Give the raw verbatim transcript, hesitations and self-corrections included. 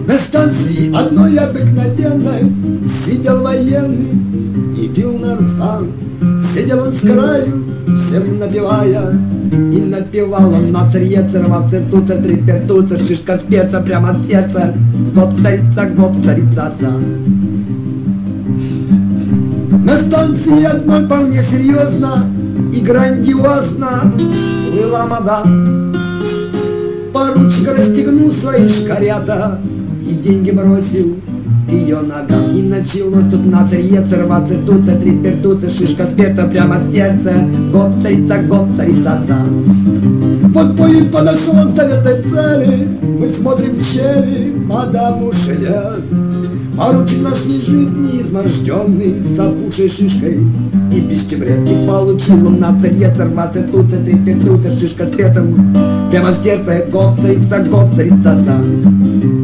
На станции одной обыкновенной сидел военный и пил нарзан. Сидел он с краю, всем напевая, и напевал он на царье царваться, туца, трипертуца, шишка с перца прямо в сердце. Гоп, царица, гоп, царица, ца. На станции одной вполне серьезно и грандиозно была мадам. Поручик расстегнул свои шкарята и деньги бросил к ее ногам. И началось тут на царье царваться, туца, трипертуца, шишка с перца прямо в сердце. Гоп, царица, гоп, царица, ца. Вот поезд подошел к заветной цели, мы смотрим в щели, мадам ушля. Поручик наш лежит неизможденный, с опухшей шишкой и пищебредки получил он на царье царваться, туца, трипертуца, шишка с перцем прямо в сердце. Гоп, царица, гоп, царица, ца.